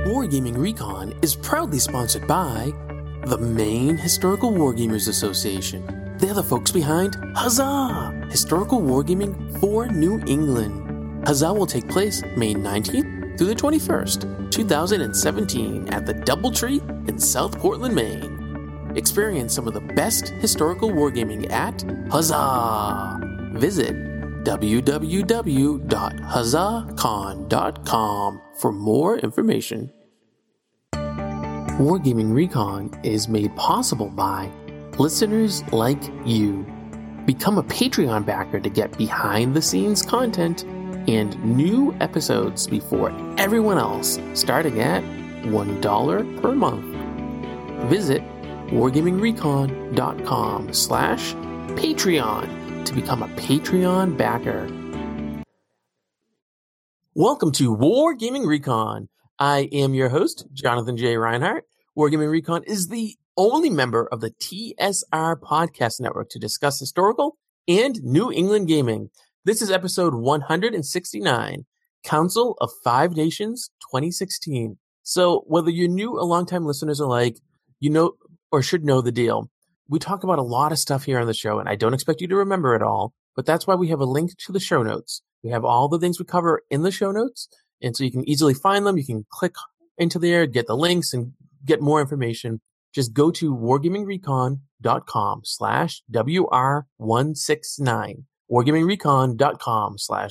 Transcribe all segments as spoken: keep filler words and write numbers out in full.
Wargaming Recon is proudly sponsored by the Maine Historical Wargamers Association. They're the folks behind Huzzah! Historical Wargaming for New England. Huzzah will take place May nineteenth through the twenty-first, two thousand seventeen at the Doubletree in South Portland, Maine. Experience some of the best historical wargaming at Huzzah! Visit w w w dot huzzah con dot com for more information. Wargaming Recon is made possible by listeners like you. Become a Patreon backer to get behind-the-scenes content and new episodes before everyone else, starting at one dollar per month. Visit wargamingrecon.com slash Patreon to become a Patreon backer. Welcome to Wargaming Recon. I am your host, Jonathan J. Reinhardt. Wargaming Recon is the only member of the T S R Podcast Network to discuss historical and New England gaming. This is episode one hundred sixty-nine, Council of Five Nations twenty sixteen. So whether you're new or longtime listeners alike, you know or should know the deal. We talk about a lot of stuff here on the show, and I don't expect you to remember it all, but that's why we have a link to the show notes. We have all the things we cover in the show notes, and so you can easily find them. You can click into there, get the links, and get more information. Just go to wargamingrecon.com slash WR169. wargamingrecon.com slash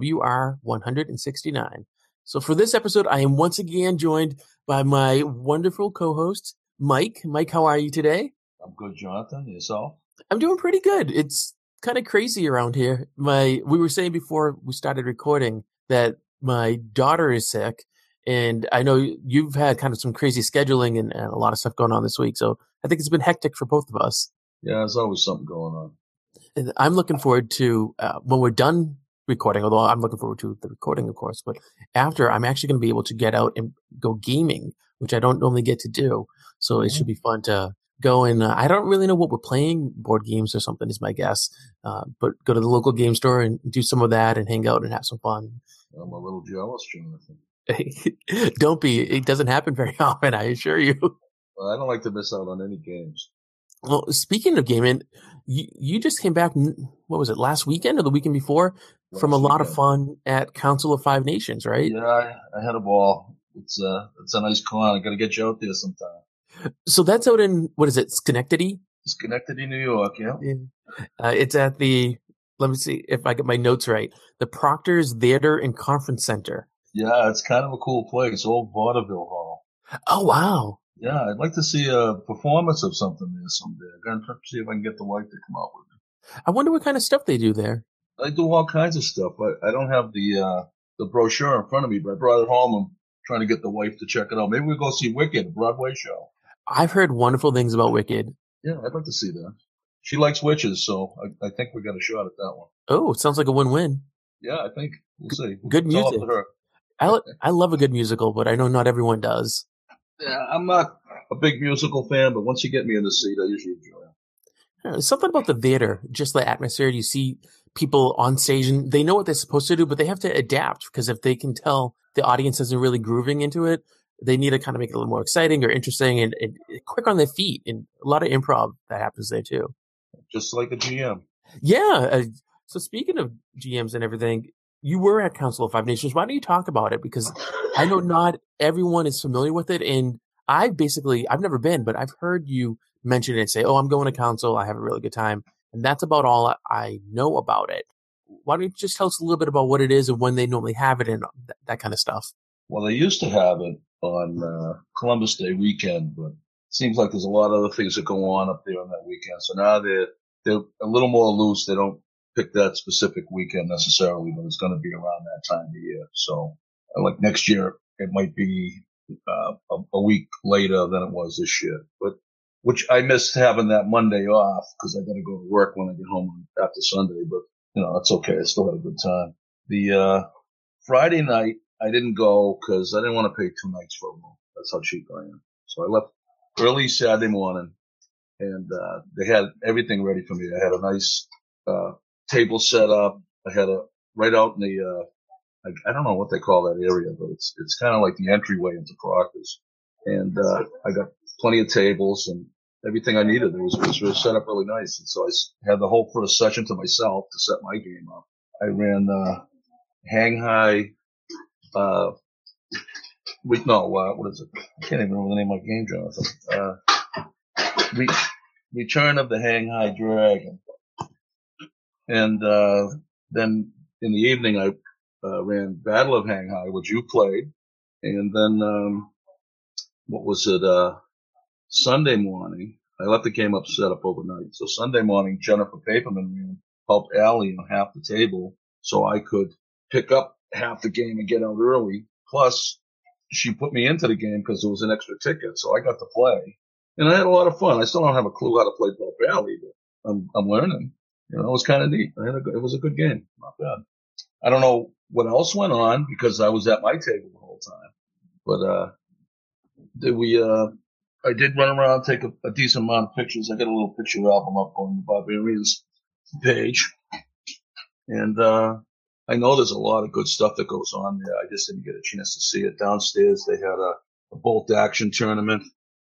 WR169. So for this episode, I am once again joined by my wonderful co-host, Mike. Mike, how are you today? I'm good, Jonathan. Yourself? I'm doing pretty good. It's kind of crazy around here. My we were saying before we started recording that my daughter is sick, and I know you've had kind of some crazy scheduling and, and a lot of stuff going on this week. So I think it's been hectic for both of us. Yeah, there's always something going on. And I'm looking forward to uh, when we're done recording, although I'm looking forward to the recording, of course. But after, I'm actually going to be able to get out and go gaming, which I don't normally get to do. So mm-hmm. It should be fun to go and uh, I don't really know what we're playing, board games or something is my guess. Uh, but go to the local game store and do some of that and hang out and have some fun. I'm a little jealous, Jonathan. Don't be. It doesn't happen very often, I assure you. Well, I don't like to miss out on any games. Well, speaking of gaming, you, you just came back, what was it, last weekend or the weekend before, last from a lot weekend. Of fun at Council of Five Nations, right? Yeah, I, I had a ball. It's, uh, it's a nice con. I got to get you out there sometime. So that's out in, what is it, Schenectady? Schenectady, New York, yeah. yeah. Uh, it's at the, let me see if I get my notes right, the Proctor's Theater and Conference Center. Yeah, it's kind of a cool place, old Vaudeville Hall. Oh, wow. Yeah, I'd like to see a performance of something there someday. I'm going to see if I can get the wife to come out with me. I wonder what kind of stuff they do there. I do all kinds of stuff. I, I don't have the uh, the brochure in front of me, but I brought it home. I'm trying to get the wife to check it out. Maybe we'll go see Wicked, a Broadway show. I've heard wonderful things about Wicked. Yeah, I'd like to see that. She likes witches, so I, I think we got a shot at that one. Oh, it sounds like a win-win. Yeah, I think. We'll see. We'll good music. I, I love a good musical, but I know not everyone does. Yeah, I'm not a big musical fan, but once you get me in the seat, I usually enjoy it. Yeah, something about the theater, just the atmosphere. You see people on stage, and they know what they're supposed to do, but they have to adapt, because if they can tell the audience isn't really grooving into it, they need to kind of make it a little more exciting or interesting and, and quick on their feet. And a lot of improv that happens there, too. Just like a G M. Yeah. Uh, so speaking of G Ms and everything, you were at Council of Five Nations. Why don't you talk about it? Because I know not everyone is familiar with it. And I basically, I've never been, but I've heard you mention it and say, oh, I'm going to Council. I have a really good time. And that's about all I know about it. Why don't you just tell us a little bit about what it is and when they normally have it and that, that kind of stuff? Well, they used to have it on uh, Columbus Day weekend, but it seems like there's a lot of other things that go on up there on that weekend. So now they're, they're a little more loose. They don't pick that specific weekend necessarily, but it's going to be around that time of year. So like next year, it might be uh, a, a week later than it was this year, but which I missed having that Monday off because I got to go to work when I get home after Sunday, but you know, that's okay. I still had a good time. The, uh, Friday night, I didn't go because I didn't want to pay two nights for a room. That's how cheap I am. So I left early Saturday morning, and uh they had everything ready for me. I had a nice uh table set up. I had a right out in the uh I, I don't know what they call that area, but it's it's kind of like the entryway into Proctor's. And uh, I got plenty of tables and everything I needed. It was, it was really set up really nice. And so I had the whole first session to myself to set my game up. I ran uh, Hang High. Uh, we, no, uh, what is it? I can't even remember the name of my game, Jonathan. Uh, re- Return of the Hang High Dragon. And uh, then in the evening, I uh, ran Battle of Hang High, which you played. And then, um, what was it? Uh, Sunday morning, I left the game up set up overnight. So Sunday morning, Jennifer Paperman ran, helped Allie on half the table so I could pick up half the game and get out early. Plus, she put me into the game because there was an extra ticket, so I got to play. And I had a lot of fun. I still don't have a clue how to play Belt Valley, but I'm, I'm learning. You know, it was kind of neat. I had a, it was a good game. Not bad. I don't know what else went on because I was at my table the whole time. But, uh, did we, uh, I did run around, take a, a decent amount of pictures. I got a little picture album up on the Barbarians page. And, uh, I know there's a lot of good stuff that goes on there. I just didn't get a chance to see it. Downstairs, they had a, a bolt action tournament.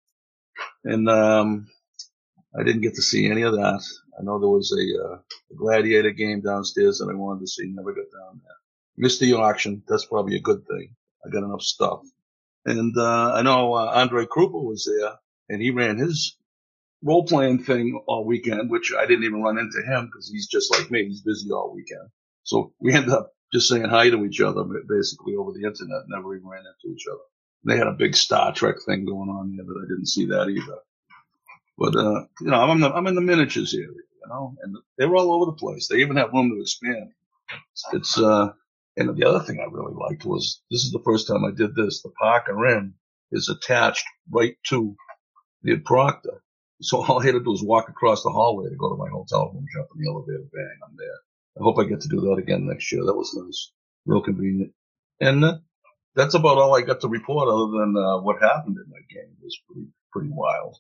And, um, I didn't get to see any of that. I know there was a, uh, a gladiator game downstairs that I wanted to see. Never got down there. Missed the auction. That's probably a good thing. I got enough stuff. And, uh, I know, uh, Andre Krupa was there and he ran his role playing thing all weekend, which I didn't even run into him because he's just like me. He's busy all weekend. So we ended up just saying hi to each other basically over the internet. Never even ran into each other. They had a big Star Trek thing going on there, but I didn't see that either. But, uh, you know, I'm in the, I'm in the miniatures area, you know, and they were all over the place. They even have room to expand. It's, uh, and the other thing I really liked was this is the first time I did this. The Parker Inn is attached right to the Proctor. So all I had to do was walk across the hallway to go to my hotel room, jump in the elevator, bang, I'm there. I hope I get to do that again next year. That was nice. Real convenient. And uh, that's about all I got to report other than uh, what happened in that game. It was pretty, pretty wild.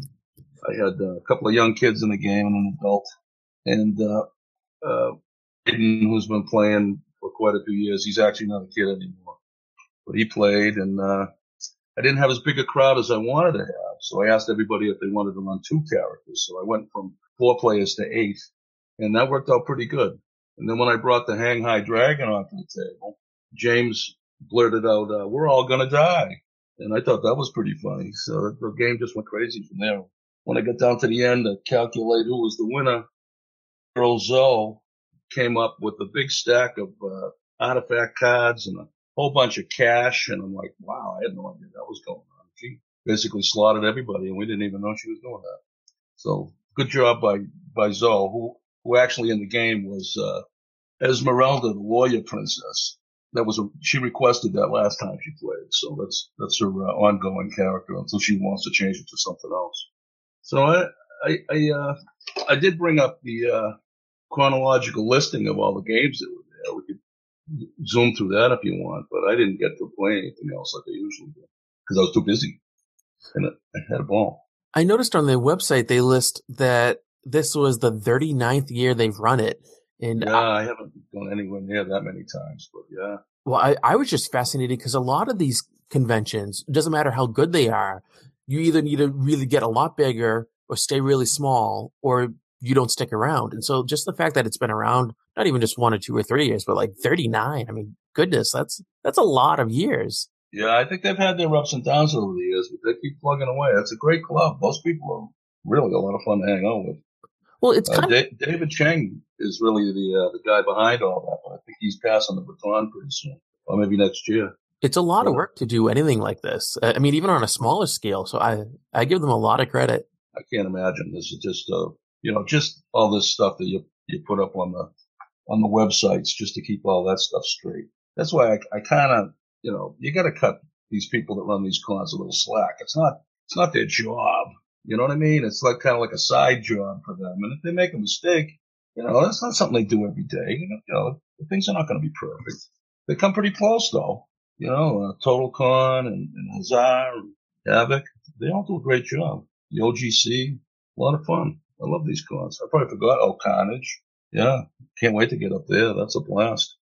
I had uh, a couple of young kids in the game and an adult. And uh, uh, Aiden, who's been playing for quite a few years, he's actually not a kid anymore. But he played, and uh, I didn't have as big a crowd as I wanted to have. So I asked everybody if they wanted to run two characters. So I went from four players to eight, and that worked out pretty good. And then when I brought the Hang High Dragon onto the table, James blurted out, uh, we're all going to die. And I thought that was pretty funny. So the game just went crazy from there. When I got down to the end to calculate who was the winner, Earl Zoe came up with a big stack of uh, artifact cards and a whole bunch of cash. And I'm like, wow, I had no idea that was going on. She basically slaughtered everybody, and we didn't even know she was doing that. So good job by, by Zoe, who, who actually in the game was uh, Esmeralda, the warrior princess. That was a, she requested that last time she played. So that's, that's her uh, ongoing character until she wants to change it to something else. So I, I, I, uh, I did bring up the, uh, chronological listing of all the games that were there. We could zoom through that if you want, but I didn't get to play anything else like I usually do because I was too busy and I had a ball. I noticed on their website, they list that this was the thirty-ninth year they've run it. And yeah, I, I haven't gone anywhere near that many times, but yeah. Well, I, I was just fascinated because a lot of these conventions, it doesn't matter how good they are, you either need to really get a lot bigger or stay really small, or you don't stick around. And so just the fact that it's been around, not even just one or two or three years, but like thirty-nine, I mean, goodness, that's, that's a lot of years. Yeah, I think they've had their ups and downs over the years, but they keep plugging away. It's a great club. Most people are really a lot of fun to hang out with. Well, it's uh, kind da- David Cheng is really the uh, the guy behind all that, but I think he's passing the baton pretty soon, or maybe next year. It's a lot yeah. of work to do anything like this. I mean, even on a smaller scale. So I, I give them a lot of credit. I can't imagine. This is just, uh, you know, just all this stuff that you you put up on the on the websites just to keep all that stuff straight. That's why I, I kind of, you know, you got to cut these people that run these cons a little slack. It's not it's not their job. You know what I mean? It's like kind of like a side job for them. And if they make a mistake, you know, that's not something they do every day. You know, you know things are not going to be perfect. They come pretty close though. You know, uh, Total Con and, and Hazard and Havoc, they all do a great job. The O G C, a lot of fun. I love these cons. I probably forgot. Oh, Carnage. Yeah. Can't wait to get up there. That's a blast.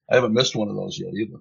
I haven't missed one of those yet either.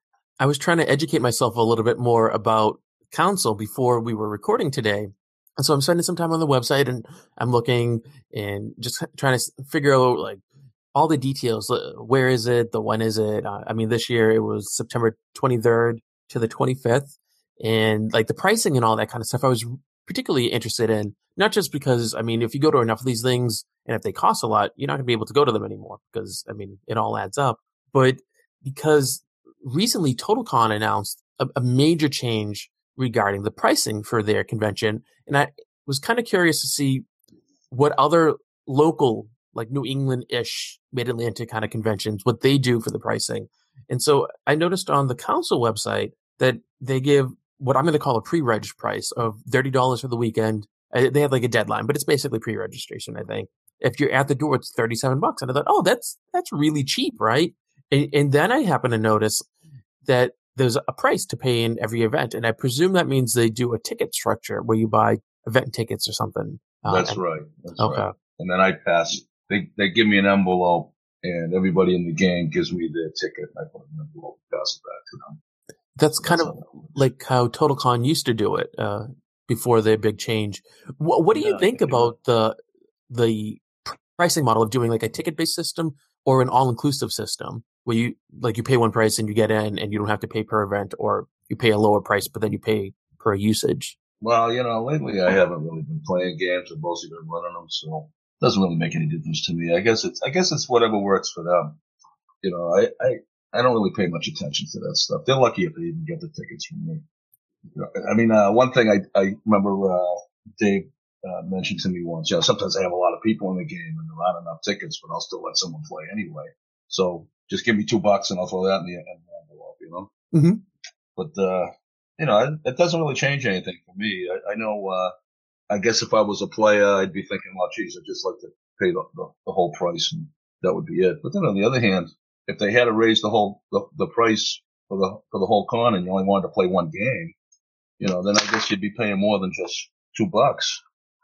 I was trying to educate myself a little bit more about Council before we were recording today. And so I'm spending some time on the website and I'm looking and just trying to figure out like all the details. Where is it? The when is it? Uh, I mean, this year it was September twenty-third to the twenty-fifth, and like the pricing and all that kind of stuff. I was particularly interested in, not just because, I mean, if you go to enough of these things and if they cost a lot, you're not going to be able to go to them anymore because, I mean, it all adds up. But because recently TotalCon announced a, a major change regarding the pricing for their convention. And I was kind of curious to see what other local, like New England-ish, Mid-Atlantic kind of conventions, what they do for the pricing. And so I noticed on the council website that they give what I'm going to call a pre-reg price of thirty dollars for the weekend. They have like a deadline, but it's basically pre-registration, I think. If you're at the door, it's thirty-seven bucks. And I thought, oh, that's that's really cheap, right? And, and then I happen to notice that there's a price to pay in every event. And I presume that means they do a ticket structure where you buy event tickets or something. That's um, right. That's okay. Right. And then I pass, they, they give me an envelope and everybody in the game gives me their ticket. And I put an envelope and pass it back to them. That's kind That's of how like how TotalCon used to do it uh, before the big change. What, what do you yeah, think about the the pricing model of doing like a ticket-based system or an all-inclusive system where you like you pay one price and you get in and you don't have to pay per event, or you pay a lower price but then you pay per usage? Well, you know, lately I haven't really been playing games. I've mostly been running them, so it doesn't really make any difference to me. I guess it's I guess it's whatever works for them. You know, I, I I don't really pay much attention to that stuff. They're lucky if they even get the tickets from me. You know, I mean, uh, one thing I, I remember, uh, Dave, uh, mentioned to me once, you know, sometimes I have a lot of people in the game and there aren't enough tickets, but I'll still let someone play anyway. So just give me two bucks and I'll throw that in the envelope, you know? Mm-hmm. But, uh, you know, it, it doesn't really change anything for me. I, I know, uh, I guess if I was a player, I'd be thinking, well, geez, I'd just like to pay the, the, the whole price and that would be it. But then on the other hand, if they had to raise the whole, the, the price for the, for the whole con and you only wanted to play one game, you know, then I guess you'd be paying more than just two bucks.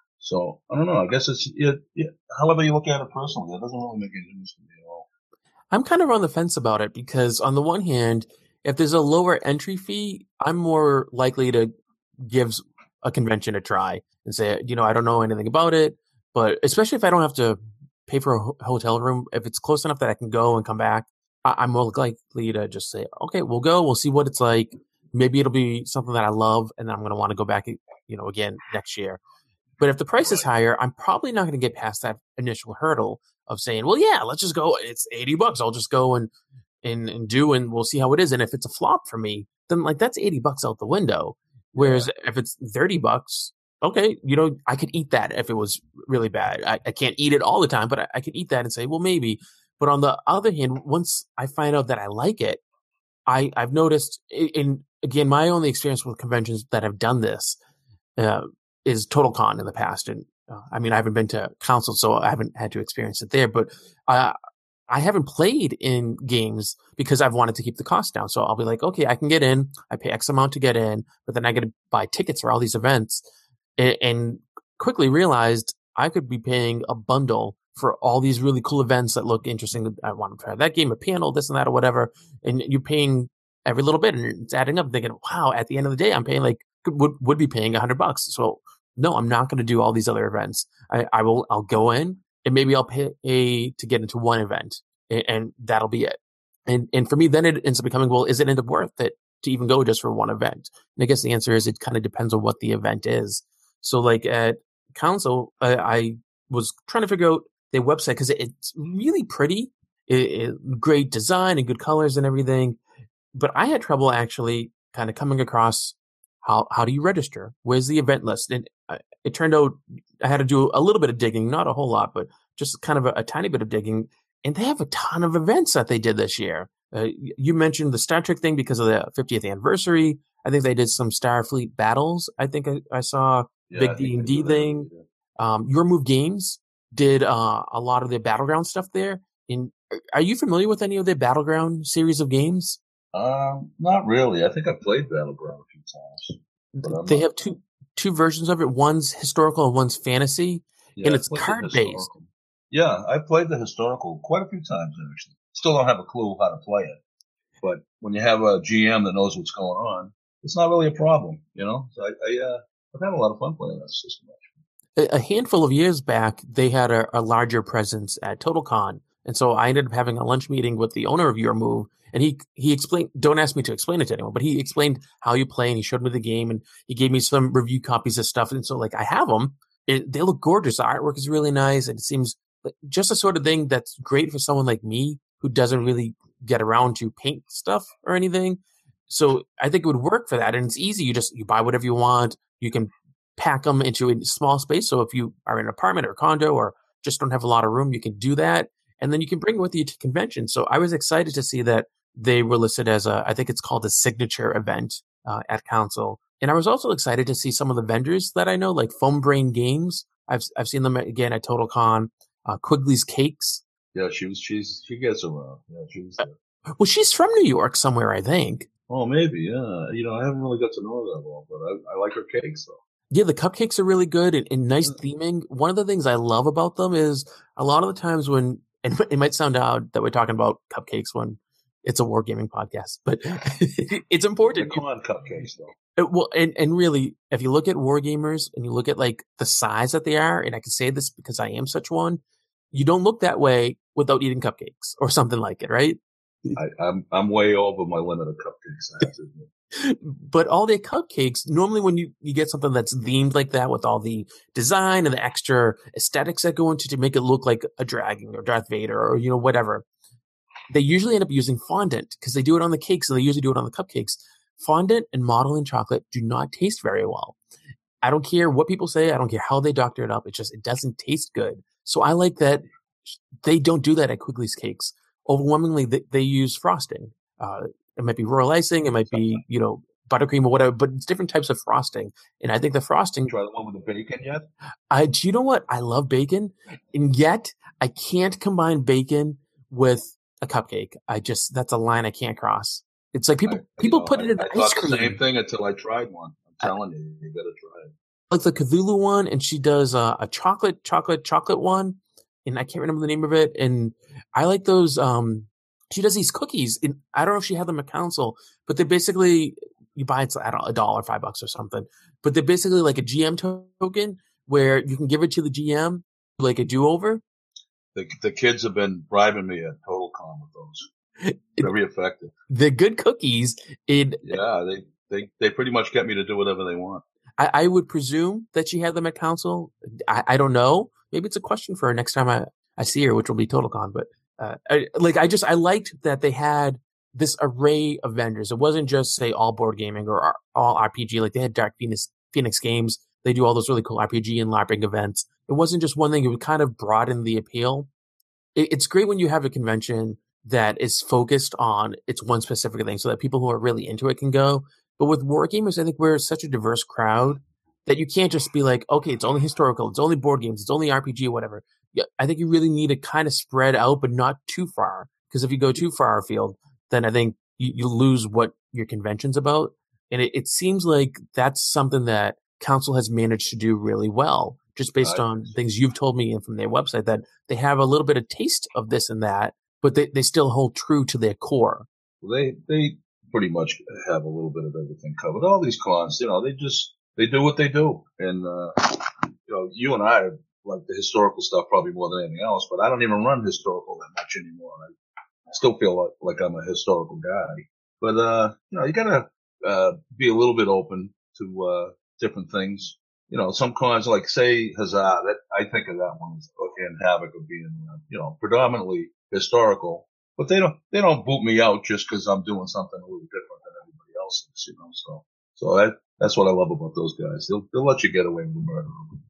So I don't know. I guess it's, it, it, however you look at it personally, it doesn't really make any difference to me at all. I'm kind of on the fence about it because on the one hand, if there's a lower entry fee, I'm more likely to give a convention a try and say, you know, I don't know anything about it, but especially if I don't have to pay for a hotel room, if it's close enough that I can go and come back, I'm more likely to just say, okay, we'll go. We'll see what it's like. Maybe it'll be something that I love, and I'm going to want to go back, you know, again next year. But if the price is higher, I'm probably not going to get past that initial hurdle of saying, well, yeah, let's just go. It's eighty bucks. I'll just go and, and, and do, and we'll see how it is. And if it's a flop for me, then like that's eighty bucks out the window. Whereas yeah. if it's thirty bucks, okay, you know, I could eat that if it was really bad. I, I can't eat it all the time, but I, I can eat that and say, well, maybe. But on the other hand, once I find out that I like it, I, I've noticed, in again, my only experience with conventions that have done this uh, is TotalCon in the past. And uh, I mean, I haven't been to Council, so I haven't had to experience it there. But uh, I haven't played in games because I've wanted to keep the cost down. So I'll be like, okay, I can get in. I pay X amount to get in, but then I got to buy tickets for all these events, and, and quickly realized I could be paying a bundle for all these really cool events that look interesting. I want to try that game, a panel, this and that, or whatever. And you're paying every little bit, and it's adding up. Thinking, wow, at the end of the day, I'm paying like would would be paying a hundred bucks. So no, I'm not going to do all these other events. I, I will. I'll go in, and maybe I'll pay to get into one event, and, and that'll be it. And and for me, then it ends up becoming, well, is it end up worth it to even go just for one event? And I guess the answer is it kind of depends on what the event is. So like at Council, I, I was trying to figure out their website because it, it's really pretty, it, it, great design and good colors and everything. But I had trouble actually kind of coming across how how do you register? Where's the event list? And uh, it turned out I had to do a little bit of digging, not a whole lot, but just kind of a, a tiny bit of digging. And they have a ton of events that they did this year. Uh, you mentioned the Star Trek thing because of the fiftieth anniversary. I think they did some Starfleet battles. I think I, I saw yeah, big D and D thing. Um, Your Move Games did uh, a lot of their Battleground stuff there. And are you familiar with any of their Battleground series of games? Um, not really. I think I played Battleground a few times. They have two two versions of it. One's historical and one's fantasy, yeah, and it's card based. Yeah, I played the historical quite a few times actually. still don't have a clue how to play it. But when you have a G M that knows what's going on, it's not really a problem, you know. So I, I uh, I've had a lot of fun playing that system. A handful of years back, they had a, a larger presence at TotalCon, and so I ended up having a lunch meeting with the owner of Your Move, and he he explained. Don't ask me to explain it to anyone, but he explained how you play, and he showed me the game, and he gave me some review copies of stuff, and so like I have them. It, they look gorgeous. The artwork is really nice, and it seems like just the sort of thing that's great for someone like me who doesn't really get around to paint stuff or anything. So I think it would work for that, and it's easy. You just you buy whatever you want. You can pack them into a small space. So if you are in an apartment or a condo or just don't have a lot of room, you can do that, and then you can bring it with you to convention. So I was excited to see that they were listed as a, I think it's called a signature event uh, at Council. And I was also excited to see some of the vendors that I know, like Foam Brain Games. I've I've seen them again at TotalCon. Uh, Quigley's Cakes. Yeah, she was. She's she gets around. Yeah, she was there. Uh, well, she's from New York somewhere, I think. Oh, maybe. Yeah. You know, I haven't really got to know her that well, but I, I like her cakes though. Yeah, the cupcakes are really good and, and nice theming. One of the things I love about them is a lot of the times when, and it might sound odd that we're talking about cupcakes when it's a wargaming podcast, but it's important. They're con cupcakes though. It, well, and, and really, if you look at wargamers and you look at like the size that they are, and I can say this because I am such one, you don't look that way without eating cupcakes or something like it, right? I, I'm I'm way over my limit of cupcakes. I have to admit. But all their cupcakes, normally when you, you get something that's themed like that with all the design and the extra aesthetics that go into to make it look like a dragon or Darth Vader or, you know, whatever, they usually end up using fondant because they do it on the cakes and they usually do it on the cupcakes. Fondant and modeling chocolate do not taste very well. I don't care what people say. I don't care how they doctor it up. It just, it doesn't taste good. So I like that they don't do that at Quigley's Cakes. Overwhelmingly, they, they use frosting. Uh, it might be royal icing. It might be, you know, buttercream or whatever, but it's different types of frosting. And I think the frosting. Try the one with the bacon yet? I, do you know what? I love bacon. And yet I can't combine bacon with a cupcake. I just, that's a line I can't cross. It's like people, I, people know, put it in I, I ice cream. The same thing until I tried one. I'm telling you, you gotta try it. Like the Cthulhu one, and she does a, a chocolate, chocolate, chocolate one, and I can't remember the name of it. And I like those. Um, she does these cookies, and I don't know if she had them at Council, but they basically you buy it at a dollar, five bucks or something. But they're basically like a G M token where you can give it to the G M like a do over. The the kids have been bribing me at TotalCon with those. Very effective. They're good cookies. It, yeah, they, they, they pretty much get me to do whatever they want. I, I would presume that she had them at Council. I, I don't know. Maybe it's a question for her next time I, I see her, which will be TotalCon. But uh, I, like, I just I liked that they had this array of vendors. It wasn't just say all board gaming or all R P G. Like they had Dark Phoenix Phoenix Games. They do all those really cool R P G and LARPing events. It wasn't just one thing. It would kind of broaden the appeal. It, it's great when you have a convention that is focused on it's one specific thing so that people who are really into it can go. But with wargamers, I think we're such a diverse crowd that you can't just be like, okay, it's only historical, it's only board games, it's only R P G, whatever. Yeah, I think you really need to kind of spread out, but not too far. Because if you go too far afield, then I think you, you lose what your convention's about. And it, it seems like that's something that Council has managed to do really well, just based on things you've told me and from their website, that they have a little bit of taste of this and that, but they, they still hold true to their core. Well, they, they pretty much have a little bit of everything covered. All these cons, you know, they just, they do what they do. And, uh, you know, you and I like the historical stuff probably more than anything else, but I don't even run historical that much anymore. I still feel like, like I'm a historical guy, but, uh, you know, you gotta, uh, be a little bit open to, uh, different things. You know, some cons like say Huzzah, that I think of that one as in Havoc of being, uh, you know, predominantly historical, but they don't, they don't boot me out just cause I'm doing something a little different than everybody else is, you know, so, so that, that's what I love about those guys. They'll, they'll let you get away with murder.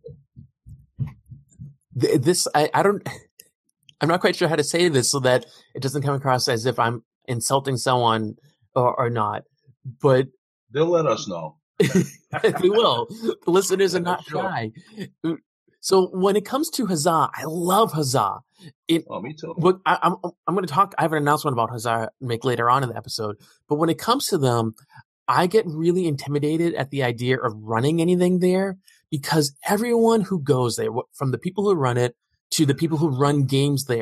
This, I, I don't, I'm not quite sure how to say this so that it doesn't come across as if I'm insulting someone or, or not, but they'll let us know. They will. The listeners are not shy. So when it comes to Huzzah, I love Huzzah. It, oh, me too. But I, I'm I'm going to talk. I have an announcement about Huzzah make later on in the episode. But when it comes to them, I get really intimidated at the idea of running anything there because everyone who goes there, from the people who run it to the people who run games there,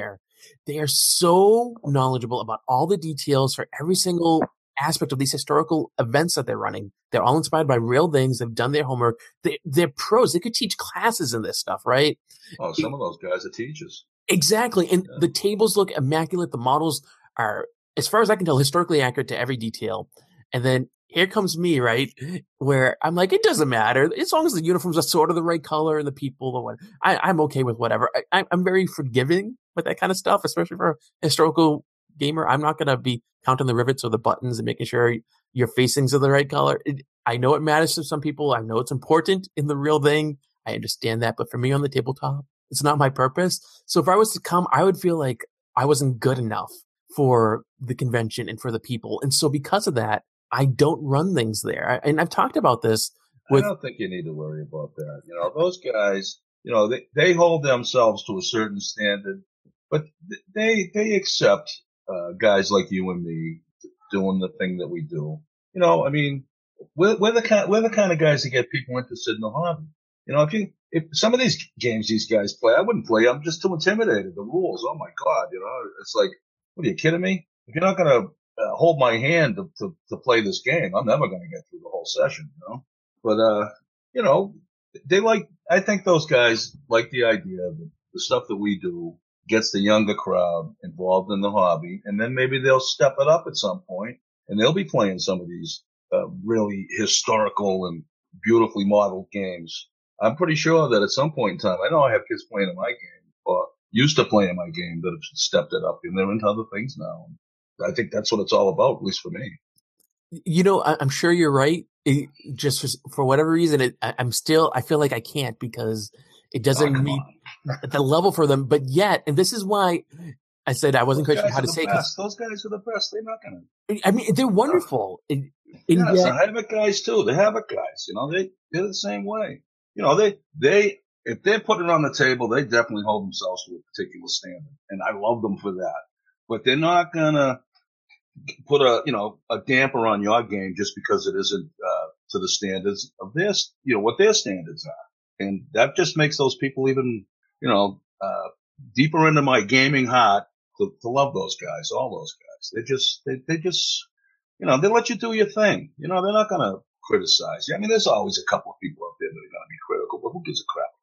They are so knowledgeable about all the details for every single aspect of these historical events that they're running. They're all inspired by real things. They've done their homework. They, they're pros. They could teach classes in this stuff, right? Oh, some of those guys are teachers. Exactly. And Yeah. the tables look immaculate. The models are, as far as I can tell, historically accurate to every detail. And then here comes me, right? Where I'm like, it doesn't matter. As long as the uniforms are sort of the right color and the people, the one, I, I'm okay with whatever. I, I'm very forgiving with that kind of stuff, especially for a historical gamer. I'm not going to be counting the rivets or the buttons and making sure your facings are the right color. It, I know it matters to some people. I know it's important in the real thing. I understand that. But for me on the tabletop, it's not my purpose. So if I was to come, I would feel like I wasn't good enough for the convention and for the people. And so because of that, I don't run things there. And I've talked about this with. I don't think you need to worry about that. You know, those guys, you know, they, they hold themselves to a certain standard, but they, they accept, uh, guys like you and me doing the thing that we do. You know, I mean, we're, we're the kind, we're the kind of guys that get people interested in the hobby. You know, if you, if some of these games these guys play, I wouldn't play. I'm just too intimidated. The rules. Oh my God. You know, it's like, what are you kidding me? If you're not going to uh, hold my hand to, to, to play this game, I'm never going to get through the whole session, you know, but, uh, you know, they like, I think those guys like the idea that the stuff that we do gets the younger crowd involved in the hobby. And then maybe they'll step it up at some point and they'll be playing some of these, uh, really historical and beautifully modeled games. I'm pretty sure that at some point in time, I know I have kids playing in my game or used to play in my game that have stepped it up and they're into other things now. I think that's what it's all about, at least for me. You know, I, I'm sure you're right. It, just for, for whatever reason, it, I, I'm still, I feel like I can't because it doesn't Oh, meet the level for them. But yet, and this is why I said I wasn't quite sure how to say it. Those guys are the best. They're not going to. I mean, they're wonderful. Uh, in, in yeah, yet, the Havoc guys too. The Havoc guys, you know, they, they're the same way. You know, they, they, if they're putting it on the table, they definitely hold themselves to a particular standard. And I love them for that. But they're not going to put a, you know, a damper on your game just because it isn't, uh, to the standards of their, you know, what their standards are. And that just makes those people even, you know, uh, deeper into my gaming heart to, to love those guys, all those guys. They just, they, they just, you know, they let you do your thing. You know, they're not going to criticize you. I mean, there's always a couple of people out there that are going to be critical, but who gives a crap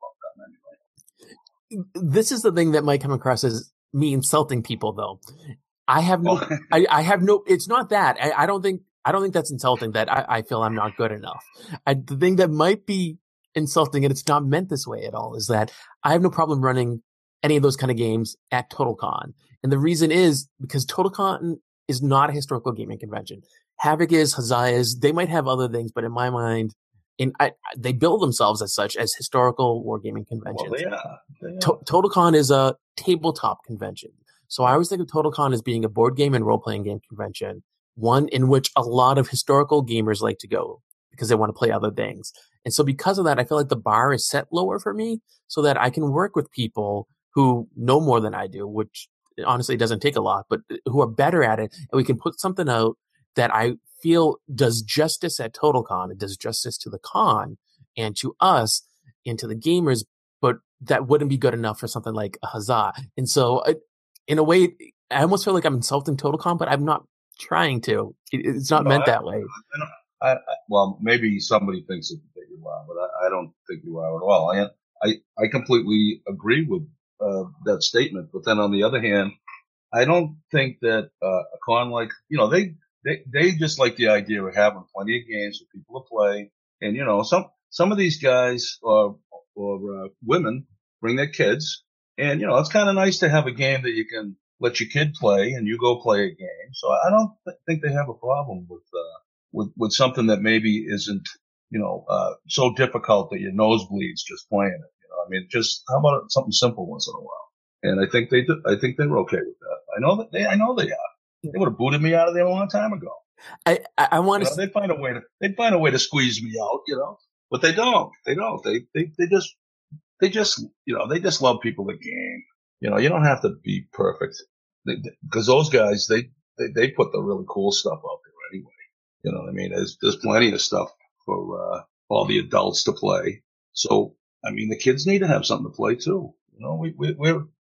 about them anyway? This is the thing that might come across as me insulting people, though. I have no, I, I have no, it's not that. I, I don't think, I don't think that's insulting that I, I feel I'm not good enough. I, the thing that might be insulting, and it's not meant this way at all, is that I have no problem running any of those kind of games at TotalCon. And the reason is because TotalCon is not a historical gaming convention. Havoc is, Huzzah is, they might have other things, but in my mind, in, I, they bill themselves as such as historical wargaming conventions. Well, they are. They are. To- TotalCon is a tabletop convention. So I always think of TotalCon as being a board game and role-playing game convention, one in which a lot of historical gamers like to go because they want to play other things. And so because of that, I feel like the bar is set lower for me so that I can work with people who know more than I do, which honestly doesn't take a lot, but who are better at it. And we can put something out that I feel does justice at TotalCon. It does justice to the con and to us and to the gamers, but that wouldn't be good enough for something like a Huzzah. And so I, in a way, I almost feel like I'm insulting TotalCon, but I'm not trying to. It, it's not no, meant I, that way. I, I, well, maybe somebody thinks that you are, but I, I don't think you are at all. I, I, I completely agree with uh, that statement. But then on the other hand, I don't think that uh, a con like, you know, they, they, they just like the idea of having plenty of games for people to play. And, you know, some, some of these guys or, or uh, women bring their kids. And, you know, it's kind of nice to have a game that you can let your kid play and you go play a game. So I don't th- think they have a problem with, uh, with, with something that maybe isn't, you know, uh, so difficult that your nose bleeds just playing it. You know, I mean, just how about something simple once in a while? And I think they, do, I think they're okay with that. I know that they, I know they are. They would have booted me out of there a long time ago. I, I, I want to, you know, they'd find a way to, they'd find a way to squeeze me out, you know, but they don't, they don't, they, they, they just, They just, you know, they just love people that game. You know, you don't have to be perfect because those guys, they, they, they put the really cool stuff out there anyway. You know what I mean? There's, there's plenty of stuff for, uh, all the adults to play. So, I mean, the kids need to have something to play too. You know, we, we, we're,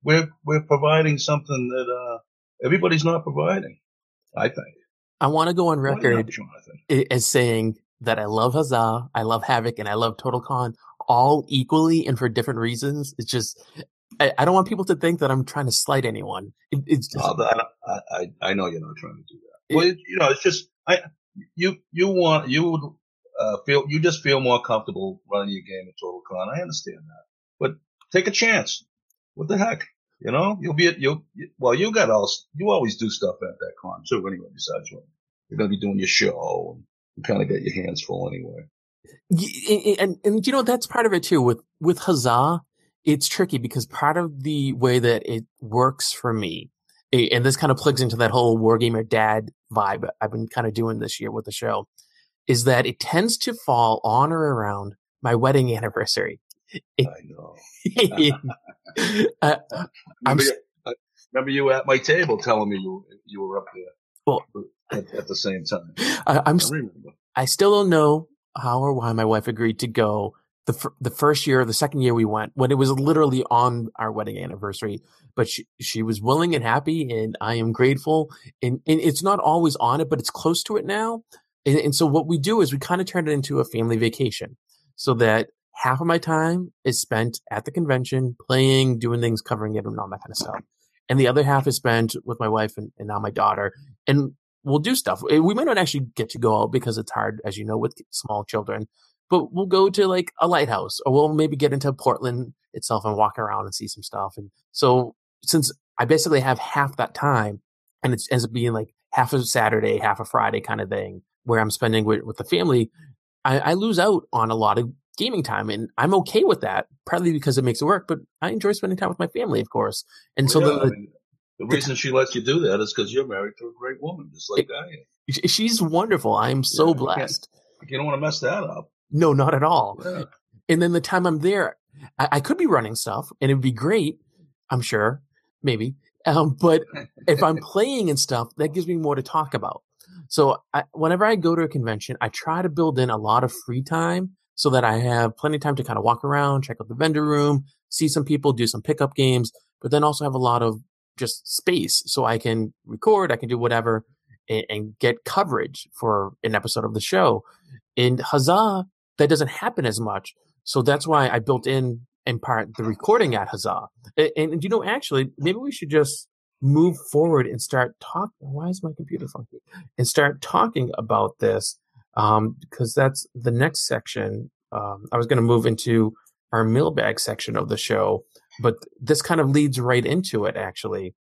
we're we're providing something that uh, everybody's not providing, I think. I want to go on Why record not, Jonathan? as saying that I love Huzzah, I love Havoc, and I love Total Con all equally and for different reasons. It's just, I, I don't want people to think that I'm trying to slight anyone. It, it's just, oh, I, I, I know you're not trying to do that. It, well, you know, it's just, I, you, you want, you would uh, feel, you just feel more comfortable running your game at Total Con. I understand that, but take a chance. What the heck? You know, you'll be at, you'll, well, you got all, you always do stuff at that con too, anyway, besides running. You're going to be doing your show and you kind of get your hands full anyway. And, and, and you know, that's part of it too. With, with Huzzah, it's tricky because part of the way that it works for me, and this kind of plugs into that whole Wargamer dad vibe I've been kind of doing this year with the show, is that it tends to fall on or around my wedding anniversary. It, I know. uh, remember, you, uh, remember you at my table telling me you you were up there well, at, at the same time. I, I'm. I remember. I still don't know how or why my wife agreed to go the f- the first year or the second year we went when it was literally on our wedding anniversary. But she she was willing and happy, and I am grateful. And and it's not always on it, but it's close to it now. And, and so what we do is we kind of turn it into a family vacation, so that half of my time is spent at the convention, playing, doing things, covering it, and all that kind of stuff. And the other half is spent with my wife and, and now my daughter. And we'll do stuff. We might not actually get to go out because it's hard, as you know, with small children. But we'll go to like a lighthouse, or we'll maybe get into Portland itself and walk around and see some stuff. And so since I basically have half that time, and it ends up being like half a Saturday, half a Friday kind of thing, where I'm spending with, with the family, I, I lose out on a lot of gaming time, and I'm okay with that, partly because it makes it work, but I enjoy spending time with my family, of course. And well, so yeah, the, I mean, the reason the, she lets you do that is because you're married to a great woman, just like it, I am. She's wonderful. I'm so yeah, blessed. You, you don't want to mess that up. No, not at all. Yeah. And then the time I'm there, I, I could be running stuff, and it would be great, I'm sure, maybe. Um, but if I'm playing and stuff, that gives me more to talk about. So I, whenever I go to a convention, I try to build in a lot of free time so that I have plenty of time to kind of walk around, check out the vendor room, see some people, do some pickup games, but then also have a lot of just space so I can record, I can do whatever, and, and get coverage for an episode of the show. In Huzzah, that doesn't happen as much. So that's why I built in, in part, the recording at Huzzah. And, and you know, actually, maybe we should just move forward and start talking. Why is my computer funky? And start talking about this, um, because that's the next section. Um, I was going to move into our mailbag section of the show, but this kind of leads right into it, actually.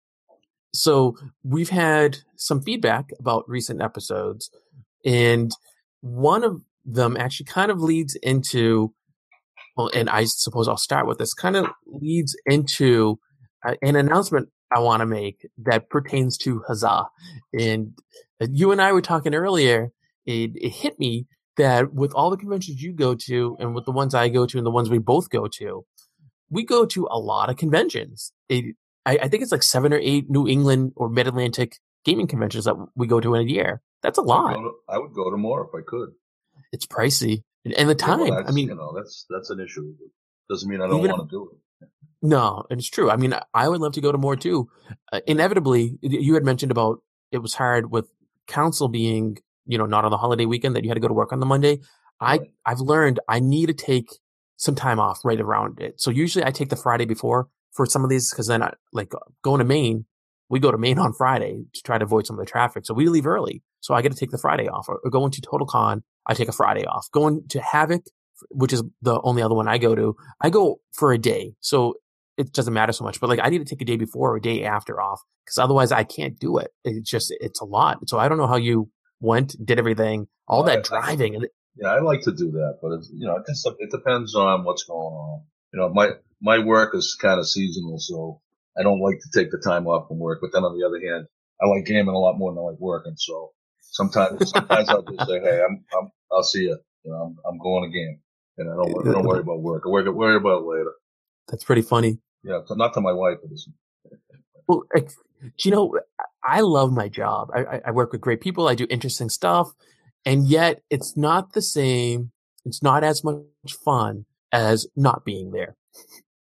So we've had some feedback about recent episodes, and one of them actually kind of leads into, well, and I suppose I'll start with this, kind of leads into uh, an announcement I want to make that pertains to Huzzah. And uh, you and I were talking earlier, it, it hit me that with all the conventions you go to and with the ones I go to and the ones we both go to, we go to a lot of conventions. It, I, I think it's like seven or eight New England or Mid-Atlantic gaming conventions that we go to in a year. That's a lot. I would go to, I would go to more if I could. It's pricey. And, and the time, yeah, well, I mean, you know, that's, that's an issue. It doesn't mean I don't want to do it. No, and it's true. I mean, I would love to go to more too. Uh, inevitably, you had mentioned about it was hard with council being, you know, not on the holiday weekend, that you had to go to work on the Monday. Right. I, I've learned I need to take some time off right around it. So usually I take the Friday before for some of these, because then I, like going to Maine, we go to Maine on Friday to try to avoid some of the traffic. So we leave early. So I get to take the Friday off. Or, or going to Total Con, I take a Friday off. Going to Havoc, which is the only other one I go to, I go for a day. So it doesn't matter so much, but like I need to take a day before or a day after off, because otherwise I can't do it. It's just, it's a lot. So I don't know how you went, did everything, all well, that I, driving. I, yeah, I like to do that, but it's, you know, it, just, it depends on what's going on. You know, my, my work is kind of seasonal, so I don't like to take the time off from work. But then on the other hand, I like gaming a lot more than I like working. So sometimes, sometimes I'll just say, hey, I'm, I'm, I'll see you. You know, I'm, I'm going to game, and I don't, I don't worry about work. I worry, worry about it later. That's pretty funny. Yeah, not to my wife, but it's. Well, you know, I love my job. I, I work with great people. I do interesting stuff, and yet it's not the same. It's not as much fun as not being there.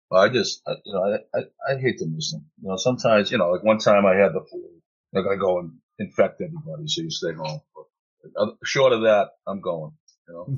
I just, I, you know, I, I, I hate to miss them. You know, sometimes, you know, like one time I had the flu. They're going to go and infect everybody, so you stay home. But short of that, I'm going, you know.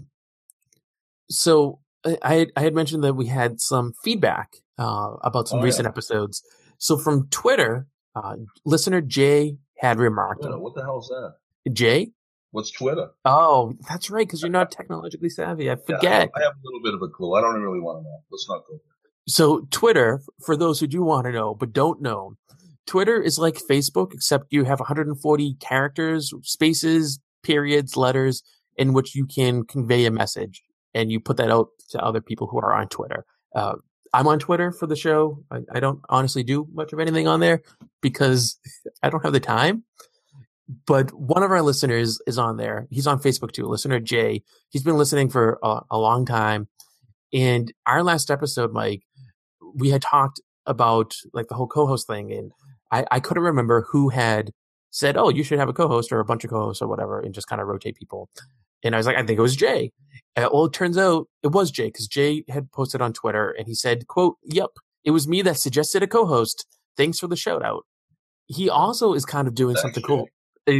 So I had, I had mentioned that we had some feedback uh, about some Oh, recent yeah. episodes. So from Twitter, uh, listener Jay had remarked. Twitter, what the hell's that? Jay? What's Twitter? Oh, that's right, because you're not technologically savvy. I Yeah, I have, forget. I have a little bit of a clue. I don't really want to know. Let's not go there. So Twitter, for those who do want to know but don't know, Twitter is like Facebook, except you have one hundred forty characters, spaces, periods, letters, in which you can convey a message, and you put that out to other people who are on Twitter. Uh, I'm on Twitter for the show. I, I don't honestly do much of anything on there because I don't have the time. But one of our listeners is on there. He's on Facebook too, listener Jay. He's been listening for a, a long time. And our last episode, Mike, we had talked about like the whole co-host thing, and I, I couldn't remember who had said, "Oh, you should have a co-host or a bunch of co-hosts or whatever," and just kind of rotate people. And I was like, I think it was Jay. And, well, it turns out it was Jay because Jay had posted on Twitter and he said, "Quote, yep, it was me that suggested a co-host. Thanks for the shout out." He also is kind of doing Thanks, something Jay. cool.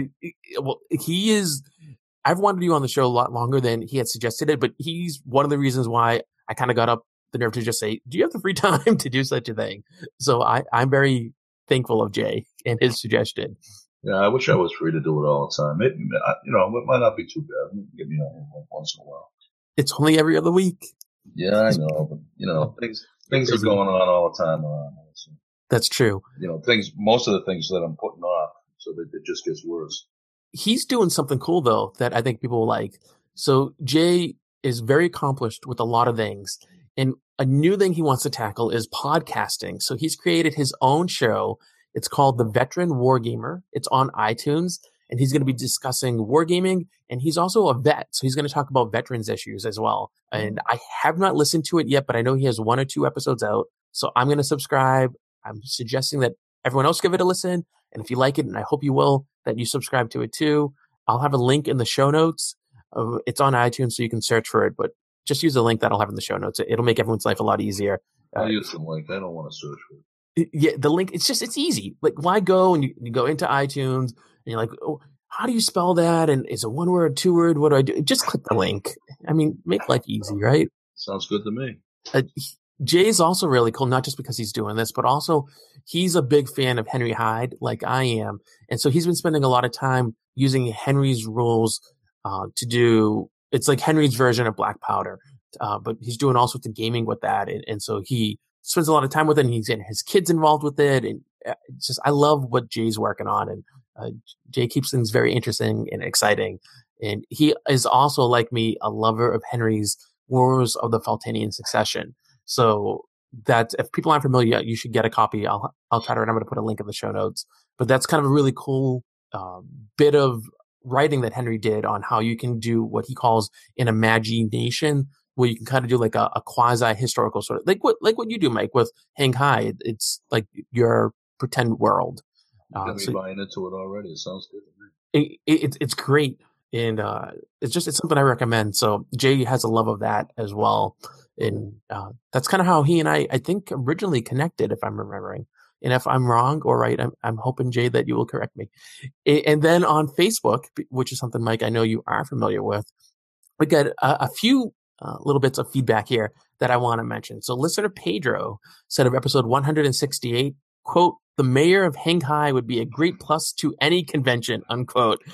Uh, well, he is. I've wanted you on the show a lot longer than he had suggested it, but he's one of the reasons why I kind of got up the nerve to just say, "Do you have the free time to do such a thing?" So I, I'm very thankful of Jay and his suggestion. Yeah, I wish I was free to do it all the time. Maybe, you know, it might not be too bad. Get me on here once in a while. It's only every other week. Yeah, I know, but you know, things things are going on all the time around here. So, that's true. You know, things. Most of the things that I'm putting off, so that it just gets worse. He's doing something cool though that I think people will like. So Jay is very accomplished with a lot of things, and a new thing he wants to tackle is podcasting. So he's created his own show. It's called The Veteran Wargamer. It's on iTunes, and he's going to be discussing wargaming, and he's also a vet. So he's going to talk about veterans issues as well. And I have not listened to it yet, but I know he has one or two episodes out. So I'm going to subscribe. I'm suggesting that everyone else give it a listen. And if you like it, and I hope you will, that you subscribe to it too. I'll have a link in the show notes. Uh, it's on iTunes, so you can search for it, but just use the link that I'll have in the show notes. It'll make everyone's life a lot easier. I'll uh, use the link. I don't want to search for it. Yeah, the link, it's just, it's easy. Like, why go and you, you go into iTunes and you're like, oh, how do you spell that? And is it one word, two word? What do I do? Just click the link. I mean, make life easy, right? Sounds good to me. Uh, Jay's also really cool, not just because he's doing this, but also he's a big fan of Henry Hyde, like I am. And so he's been spending a lot of time using Henry's rules uh, to do, it's like Henry's version of Black Powder. Uh, but he's doing all sorts of gaming with that. And, and so he spends a lot of time with it, and he's getting his kids involved with it. And it's just, I love what Jay's working on. And uh, Jay keeps things very interesting and exciting. And he is also, like me, a lover of Henry's Wars of the Faltanian Succession. So that if people aren't familiar, you should get a copy. I'll I'll try to remember to put a link in the show notes. But that's kind of a really cool uh, bit of writing that Henry did on how you can do what he calls an imagination, where you can kind of do like a, a quasi historical sort of like what like what you do, Mike, with Hang High. It's like your pretend world. You Uh, got me so buying into it already. It sounds good to me. It, it, it's great, and uh, it's just it's something I recommend. So Jay has a love of that as well. And uh, that's kind of how he and I, I think, originally connected, if I'm remembering. And if I'm wrong or right, I'm, I'm hoping, Jay, that you will correct me. And then on Facebook, which is something, Mike, I know you are familiar with, we got a, a few uh, little bits of feedback here that I want to mention. So listener Pedro said of episode one hundred sixty-eight, quote, "The mayor of Hang High would be a great plus to any convention," unquote.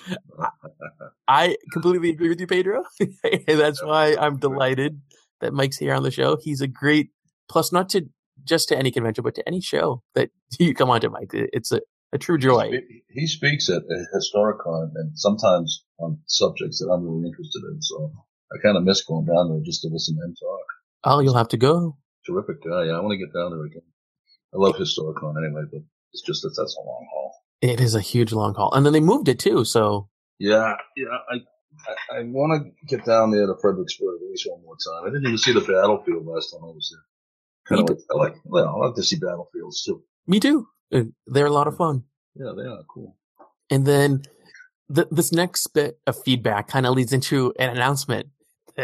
I completely agree with you, Pedro. And that's why I'm delighted that Mike's here on the show. He's a great plus, not to just to any convention, but to any show that you come on to, Mike. It's a, a true joy. He, he speaks at Historicon and sometimes on subjects that I'm really interested in. So I kind of miss going down there just to listen to him talk. Oh, you'll have to go. Terrific guy. Yeah, I want to get down there again. I love Historicon anyway, but it's just that that's a long haul. It is a huge long haul. And then they moved it too, so. Yeah, yeah. I I, I want to get down there to Fredericksburg at least one more time. I didn't even see the battlefield last time I was there. Kind of like, I like, well, I like to see battlefields too. Me too. They're a lot of fun. Yeah, they are cool. And then th- this next bit of feedback kind of leads into an announcement that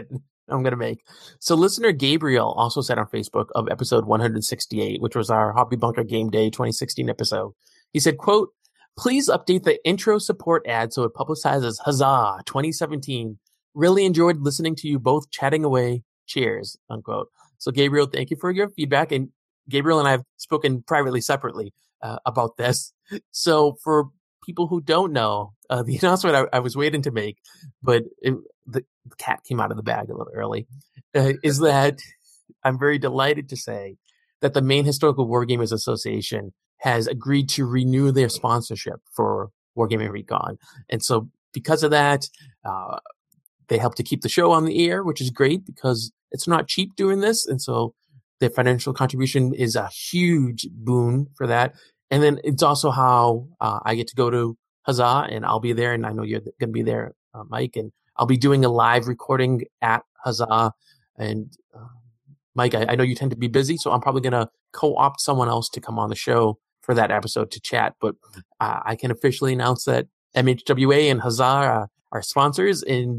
I'm going to make. So listener Gabriel also said on Facebook of episode one sixty-eight, which was our Hobby Bunker Game Day twenty sixteen episode. He said, quote, please update the intro support ad so it publicizes Huzzah twenty seventeen. Really enjoyed listening to you both chatting away. Cheers, unquote. So Gabriel, thank you for your feedback. And Gabriel and I have spoken privately separately uh, about this. So for people who don't know, uh, the announcement I, I was waiting to make, but it, the, the cat came out of the bag a little early, uh, is that I'm very delighted to say that the Maine Historical Wargamers Association has agreed to renew their sponsorship for Wargaming Recon. And so because of that, uh, they help to keep the show on the air, which is great because it's not cheap doing this. And so their financial contribution is a huge boon for that. And then it's also how uh, I get to go to Huzzah, and I'll be there, and I know you're going to be there, uh, Mike, and I'll be doing a live recording at Huzzah. And uh, Mike, I, I know you tend to be busy, so I'm probably going to co-opt someone else to come on the show for that episode to chat. But uh, I can officially announce that M H W A and Huzzah are, are sponsors, and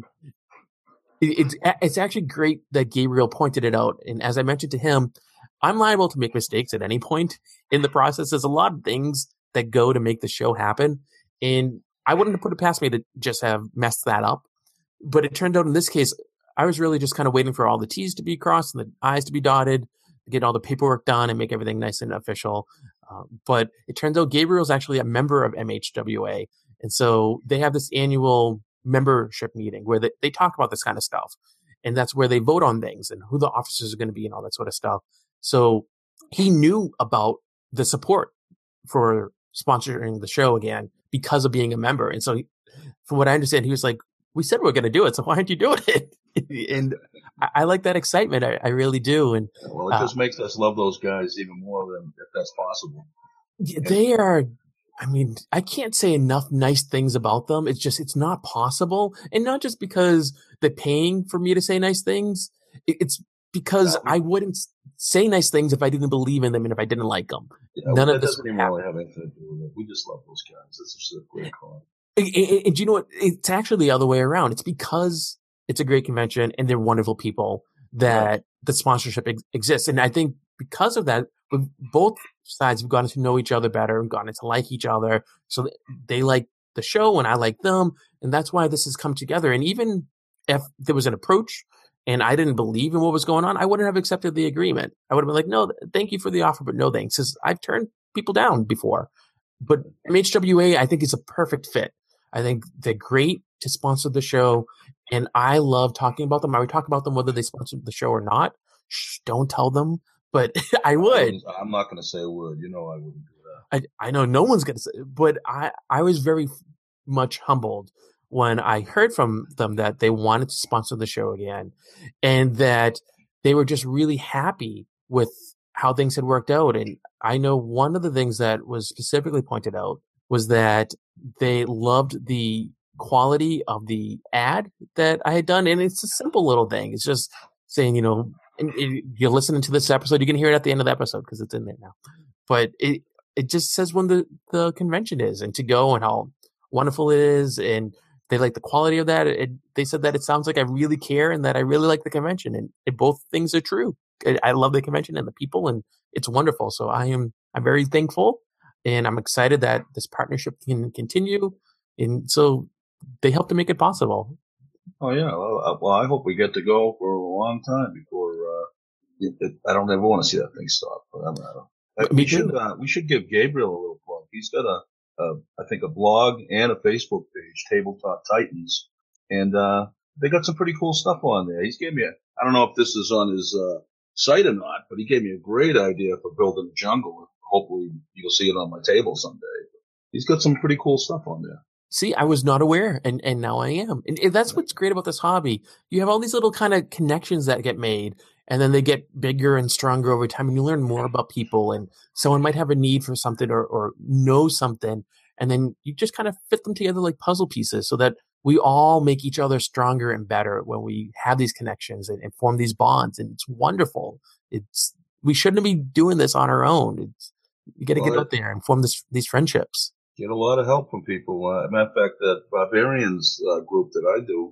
it's it's actually great that Gabriel pointed it out. And as I mentioned to him, I'm liable to make mistakes at any point in the process. There's a lot of things that go to make the show happen, and I wouldn't have put it past me to just have messed that up. But it turned out in this case, I was really just kind of waiting for all the T's to be crossed and the I's to be dotted, get all the paperwork done and make everything nice and official. Um, but it turns out Gabriel's actually a member of M H W A. And so they have this annual membership meeting where they, they talk about this kind of stuff. And that's where they vote on things and who the officers are going to be and all that sort of stuff. So he knew about the support for sponsoring the show again because of being a member. And so he, from what I understand, he was like, we said we we're going to do it, so why aren't you doing it? And I, I like that excitement. I, I really do. And well, it just uh, makes us love those guys even more than if that's possible. They are, I mean, I can't say enough nice things about them. It's just, it's not possible. And not just because they're paying for me to say nice things. It's because no, we, I wouldn't say nice things if I didn't believe in them and if I didn't like them. Yeah, None well, of this doesn't even really have anything to do with it. We just love those guys. It's just a great con. And, and, and you know what? It's actually the other way around. It's because it's a great convention and they're wonderful people that right. the sponsorship ex- exists. And I think because of that, both sides have gotten to know each other better and gotten to like each other. So they like the show and I like them. And that's why this has come together. And even if there was an approach and I didn't believe in what was going on, I wouldn't have accepted the agreement. I would have been like, no, thank you for the offer, but no thanks. Because I've turned people down before. But M H W A, I think, is a perfect fit. I think they're great to sponsor the show, and I love talking about them. I would talk about them whether they sponsored the show or not. Shh, don't tell them, but I would. I'm not going to say a word. You know I wouldn't do that. I, I know no one's going to say it, but I, I was very much humbled when I heard from them that they wanted to sponsor the show again and that they were just really happy with how things had worked out. And I know one of the things that was specifically pointed out was that they loved the quality of the ad that I had done. And it's a simple little thing. It's just saying, you know, and, and you're listening to this episode, you can hear it at the end of the episode because it's in there now. But it, it just says when the, the convention is and to go and how wonderful it is. And they like the quality of that. It, they said that it sounds like I really care and that I really like the convention. And it, both things are true. I, I love the convention and the people, and it's wonderful. So I am, I'm very thankful. And I'm excited that this partnership can continue. And so they help to make it possible. Oh, yeah. Well, well I hope we get to go for a long time before uh, it, it, I don't ever want to see that thing stop. But I don't know. We should, uh, we should give Gabriel a little plug. He's got a, a, I think, a blog and a Facebook page, Tabletop Titans. And uh, they got some pretty cool stuff on there. He's gave me a, I don't know if this is on his uh, site or not, but he gave me a great idea for building a jungle. Hopefully you'll see it on my table someday. He's got some pretty cool stuff on there. See, I was not aware, and, and now I am. And, and that's what's great about this hobby. You have all these little kind of connections that get made, and then they get bigger and stronger over time, and you learn more about people, and someone might have a need for something or, or know something, and then you just kind of fit them together like puzzle pieces so that we all make each other stronger and better when we have these connections and, and form these bonds, and it's wonderful. It's we shouldn't be doing this on our own. It's You got to well, get out there and form this, these friendships. Get a lot of help from people. Uh, matter of fact, that Barbarians uh, group that I do,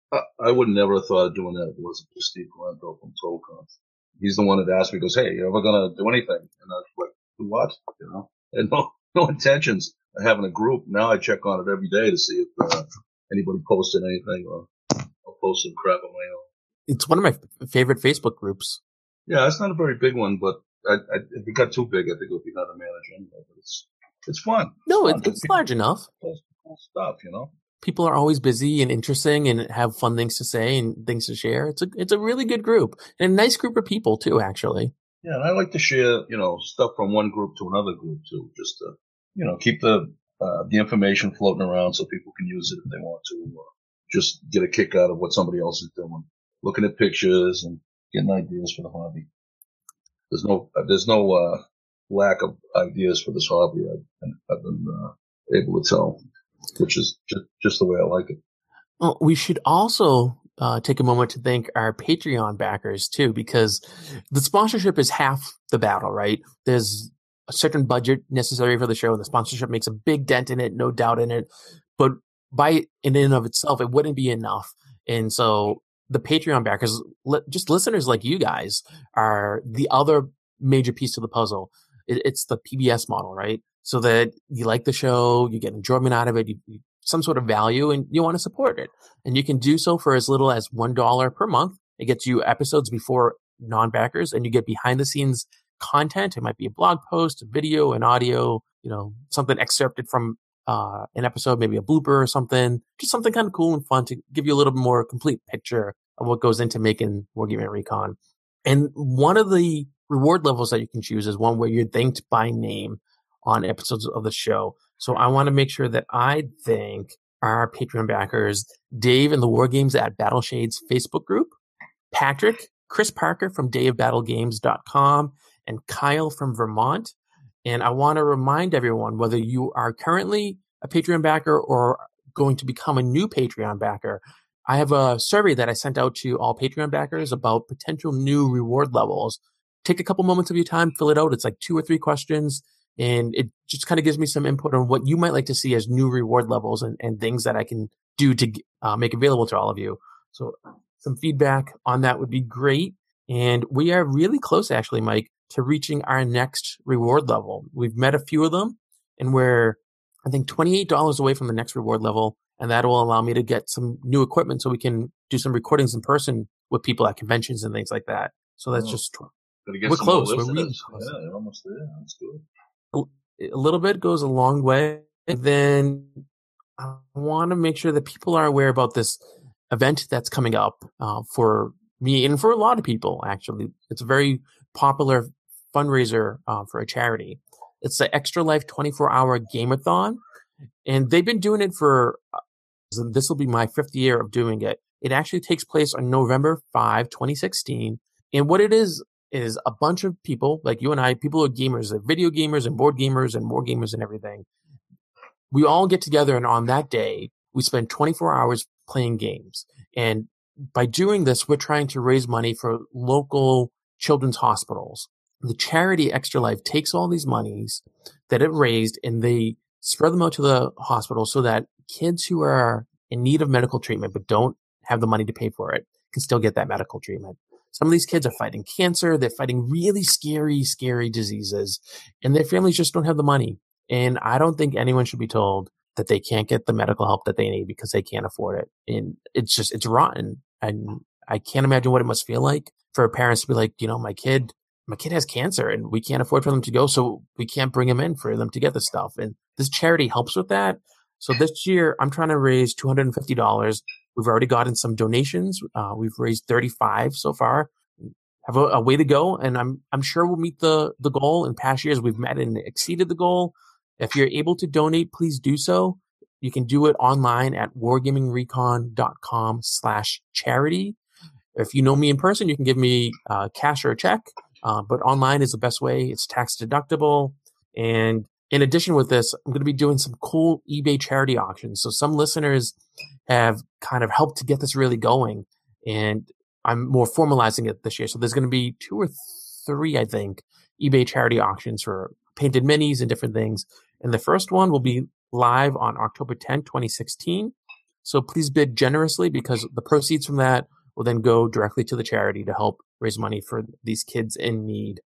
I, I would never have thought of doing that if it wasn't for Steve Valento from Tolcon. He's the one that asked me, goes, "Hey, you ever gonna do anything?" And I was like, "Do what?" You know, and no, no intentions of having a group. Now I check on it every day to see if uh, anybody posted anything, or I'll post some crap on my own. It's one of my f- favorite Facebook groups. Yeah, it's not a very big one, but I, I, if it got too big, I think it would be another manager anyway. But it's it's fun. It's No, fun it, it's large enough. Post cool stuff, you know. People are always busy and interesting and have fun things to say and things to share. It's a it's a really good group and a nice group of people too, actually. Yeah, and I like to share, you know, stuff from one group to another group too, just to, you know, keep the uh, the information floating around so people can use it if they want to, or just get a kick out of what somebody else is doing, looking at pictures and getting ideas for the hobby. There's no there's no uh, lack of ideas for this hobby. I've, I've been uh, able to tell, which is just, just the way I like it. Well, we should also uh, take a moment to thank our Patreon backers too, because the sponsorship is half the battle, right? There's a certain budget necessary for the show, and the sponsorship makes a big dent in it, no doubt in it. But by in and of itself, it wouldn't be enough. And so the Patreon backers, just listeners like you guys, are the other major piece to the puzzle. It, it's the P B S model, right? So that you like the show, you get enjoyment out of it, you, you some sort of value, and you want to support it. And you can do so for as little as one dollar per month. It gets you episodes before non-backers, and you get behind-the-scenes content. It might be a blog post, a video, an audio, you know, something excerpted from uh, an episode, maybe a blooper or something. Just something kind of cool and fun to give you a little bit more complete picture of what goes into making Wargaming Recon. And one of the reward levels that you can choose is one where you're thanked by name on episodes of the show. So I want to make sure that I thank our Patreon backers, Dave and the War Games at Battle Shades Facebook group, Patrick, Chris Parker from day of battle games dot com, and Kyle from Vermont. And I want to remind everyone, whether you are currently a Patreon backer or going to become a new Patreon backer, I have a survey that I sent out to all Patreon backers about potential new reward levels. Take a couple moments of your time, fill it out. It's like two or three questions. And it just kind of gives me some input on what you might like to see as new reward levels and, and things that I can do to uh, make available to all of you. So some feedback on that would be great. And we are really close, actually, Mike, to reaching our next reward level. We've met a few of them, and we're, I think, twenty-eight dollars away from the next reward level. And that will allow me to get some new equipment so we can do some recordings in person with people at conventions and things like that. So that's oh, just, we're close. We're really close. Yeah, you're almost there. That's good. A little bit goes a long way. And then I want to make sure that people are aware about this event that's coming up uh, for me and for a lot of people, actually. It's a very popular fundraiser uh, for a charity. It's the Extra Life twenty-four hour Gameathon. And they've been doing it for, uh, this will be my fifth year of doing it. It actually takes place on November fifth, twenty sixteen. And what it is, is a bunch of people like you and I, people who are gamers, like video gamers and board gamers and more gamers and everything. We all get together, and on that day, we spend twenty-four hours playing games. And by doing this, we're trying to raise money for local children's hospitals. The charity Extra Life takes all these monies that it raised and they spread them out to the hospital so that kids who are in need of medical treatment but don't have the money to pay for it can still get that medical treatment. Some of these kids are fighting cancer. They're fighting really scary, scary diseases, and their families just don't have the money. And I don't think anyone should be told that they can't get the medical help that they need because they can't afford it. And it's just, it's rotten. And I can't imagine what it must feel like for parents to be like, you know, my kid, my kid has cancer and we can't afford for them to go. So we can't bring them in for them to get the stuff. And this charity helps with that. So this year I'm trying to raise two hundred fifty dollars. We've already gotten some donations. Uh, we've raised thirty-five so far. Have a, a way to go, and I'm I'm sure we'll meet the the goal. In past years, we've met and exceeded the goal. If you're able to donate, please do so. You can do it online at wargaming recon dot com slash charity. If you know me in person, you can give me uh, cash or a check, uh, but online is the best way. It's tax deductible. And in addition with this, I'm going to be doing some cool eBay charity auctions. So some listeners have kind of helped to get this really going, and I'm more formalizing it this year. So there's going to be two or three, I think, eBay charity auctions for painted minis and different things. And the first one will be live on October tenth, twenty sixteen. So please bid generously because the proceeds from that will then go directly to the charity to help raise money for these kids in need.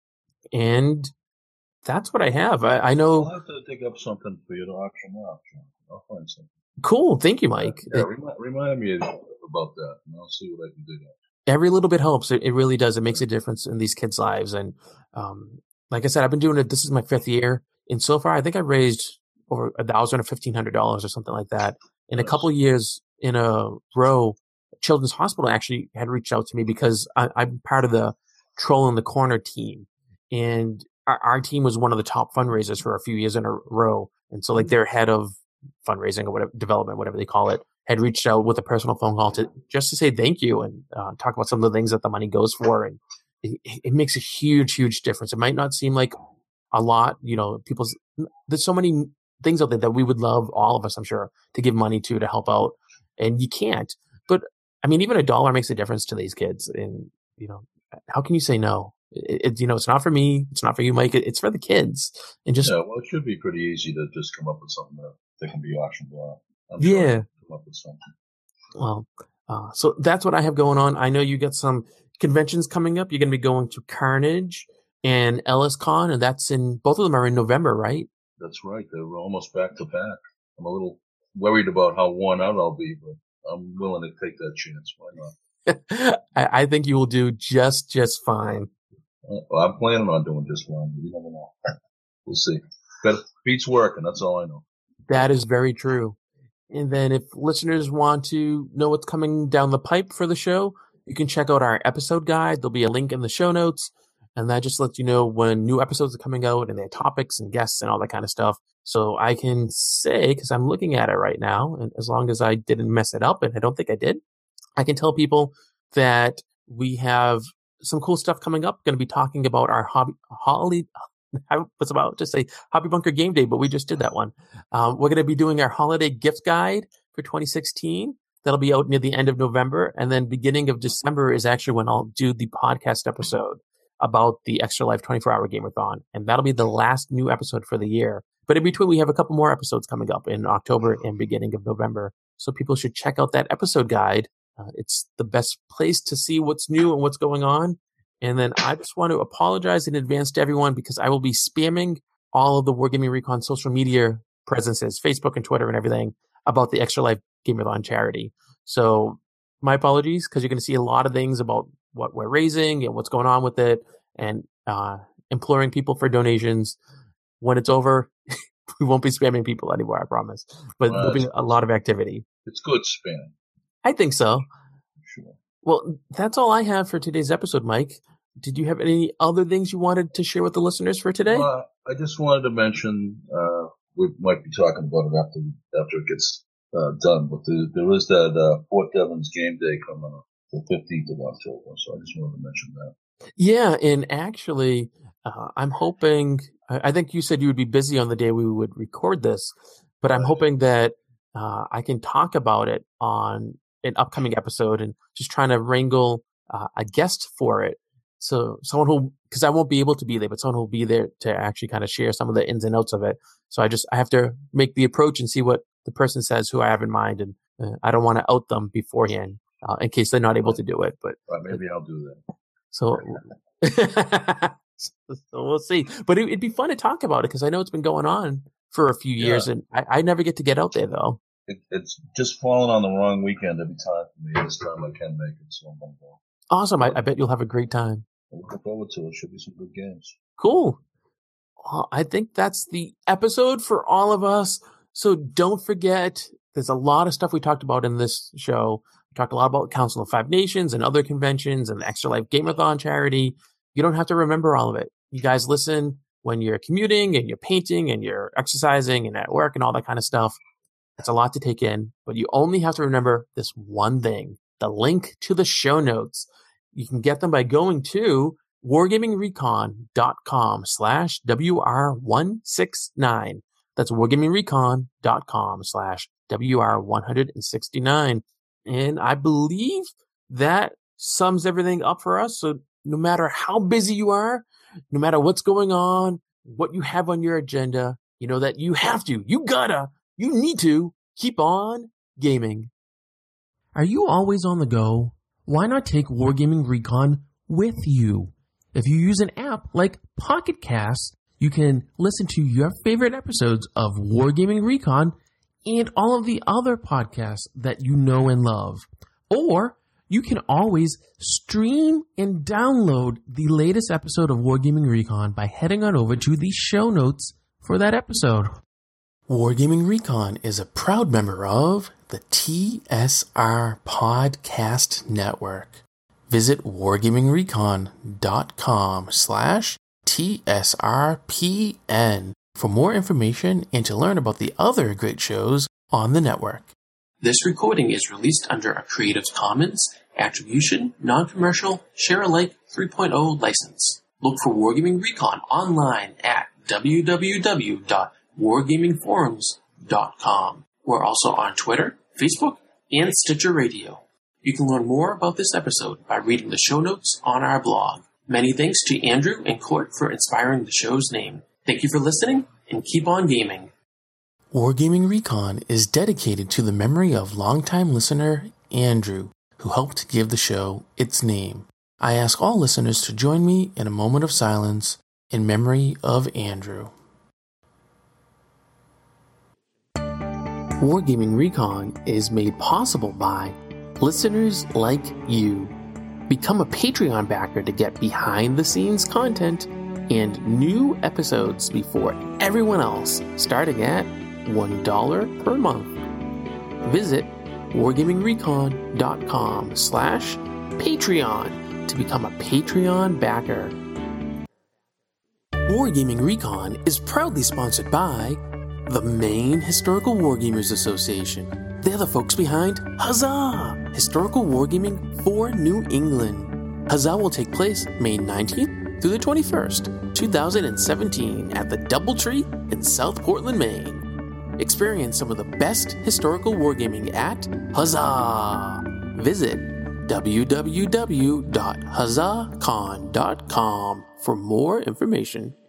And that's what I have. I, I know. I'll have to dig up something for you to auction off, John. I'll find something. Cool. Thank you, Mike. Yeah, yeah remind, remind me about that, and I'll see what I can dig up. Every little bit helps. It, it really does. It makes a difference in these kids' lives. And um, like I said, I've been doing it. This is my fifth year. And so far, I think I've raised over a thousand or fifteen hundred dollars or something like that. In nice. a couple of years in a row, Children's Hospital actually had reached out to me because I, I'm part of the Troll in the Corner team. And our, our team was one of the top fundraisers for a few years in a row. And so like their head of fundraising or whatever, development, whatever they call it, had reached out with a personal phone call to just to say thank you and uh, talk about some of the things that the money goes for. And it, it makes a huge, huge difference. It might not seem like a lot, you know, people's, there's so many things out there that we would love, all of us, I'm sure, to give money to, to help out. And you can't. But I mean, even a dollar makes a difference to these kids. And, you know, how can you say no? It, it, you know, it's not for me. It's not for you, Mike. It, it's for the kids. And just, yeah, well, it should be pretty easy to just come up with something that, that can be auctioned off. I'm yeah. Sure come up with something. Well, uh, so that's what I have going on. I know you got some conventions coming up. You're going to be going to Carnage and EllisCon, and that's in, both of them are in November, right? That's right. They're almost back to back. I'm a little worried about how worn out I'll be, but I'm willing to take that chance. Why not? I, I think you will do just, just fine. Well, I'm planning on doing just fine. You never know. We'll see. But beats working. That's all I know. That is very true. And then if listeners want to know what's coming down the pipe for the show, you can check out our episode guide. There'll be a link in the show notes. And that just lets you know when new episodes are coming out and their topics and guests and all that kind of stuff. So I can say, because I'm looking at it right now, and as long as I didn't mess it up, and I don't think I did, I can tell people that we have some cool stuff coming up. Going to be talking about our hobby, holiday, I was about to say Hobby Bunker Game Day, but we just did that one. Um, we're going to be doing our holiday gift guide for twenty sixteen. That'll be out near the end of November. And then beginning of December is actually when I'll do the podcast episode about the Extra Life twenty-four hour Gamerthon. And that'll be the last new episode for the year. But in between, we have a couple more episodes coming up in October and beginning of November. So people should check out that episode guide. Uh, it's the best place to see what's new and what's going on. And then I just want to apologize in advance to everyone because I will be spamming all of the Wargaming Recon social media presences, Facebook and Twitter and everything, about the Extra Life Gamerthon charity. So my apologies, because you're going to see a lot of things about what we're raising and what's going on with it, and uh, imploring people for donations. When it's over, we won't be spamming people anymore, I promise. But well, there'll be a lot of activity. It's good spam. I think so. Sure. Well, that's all I have for today's episode, Mike. Did you have any other things you wanted to share with the listeners for today? Uh, I just wanted to mention, uh, we might be talking about it after after it gets uh, done, but the, there is that uh, Fort Devens Game Day coming up, the fifteenth of October, so I just wanted to mention that. Yeah, and actually, uh, I'm hoping, I think you said you would be busy on the day we would record this, but I'm hoping that uh, I can talk about it on an upcoming episode and just trying to wrangle uh, a guest for it. So someone who, because I won't be able to be there, but someone who will be there to actually kind of share some of the ins and outs of it. So I just, I have to make the approach and see what the person says who I have in mind. And uh, I don't want to out them beforehand uh, in case they're not able to do it. But well, maybe I'll do that. So, so we'll see. But it, it'd be fun to talk about it because I know it's been going on for a few years, yeah. and I, I never get to get out there though. It, it's just falling on the wrong weekend every time for me. This time I can make it, so I'm gonna go. Awesome! I, I bet you'll have a great time. I'm looking forward to it. Should be some good games. Cool. Well, I think that's the episode for all of us. So don't forget, there's a lot of stuff we talked about in this show. We talked a lot about Council of Five Nations and other conventions and the Extra Life Gamerthon charity. You don't have to remember all of it. You guys listen when you're commuting and you're painting and you're exercising and at work and all that kind of stuff. It's a lot to take in, but you only have to remember this one thing, the link to the show notes. You can get them by going to wargamingrecon.com slash WR169. That's wargamingrecon.com slash WR169. And I believe that sums everything up for us. So no matter how busy you are, no matter what's going on, what you have on your agenda, you know that you have to, you gotta, you need to keep on gaming. Are you always on the go? Why not take Wargaming Recon with you? If you use an app like Pocket Cast, you can listen to your favorite episodes of Wargaming Recon and all of the other podcasts that you know and love. Or you can always stream and download the latest episode of Wargaming Recon by heading on over to the show notes for that episode. Wargaming Recon is a proud member of the T S R Podcast Network. Visit wargamingrecon.com slash TSRPN for more information and to learn about the other great shows on the network. This recording is released under a Creative Commons Attribution, Non-Commercial, Share-alike three point oh license. Look for Wargaming Recon online at w w w dot wargaming forums dot com. We're also on Twitter, Facebook, and Stitcher Radio. You can learn more about this episode by reading the show notes on our blog. Many thanks to Andrew and Court for inspiring the show's name. Thank you for listening, and keep on gaming. Wargaming Recon is dedicated to the memory of longtime listener Andrew, who helped give the show its name. I ask all listeners to join me in a moment of silence in memory of Andrew. Wargaming Recon is made possible by listeners like you. Become a Patreon backer to get behind-the-scenes content and new episodes before everyone else, starting at one dollar per month. Visit wargamingrecon.com slash Patreon to become a Patreon backer. Wargaming Recon is proudly sponsored by the Maine Historical Wargamers Association. They're the folks behind Huzzah! Historical Wargaming for New England. Huzzah will take place May nineteenth through the twenty-first, twenty seventeen at the Doubletree in South Portland, Maine. Experience some of the best historical wargaming at Huzzah! Visit w w w dot huzzah con dot com for more information.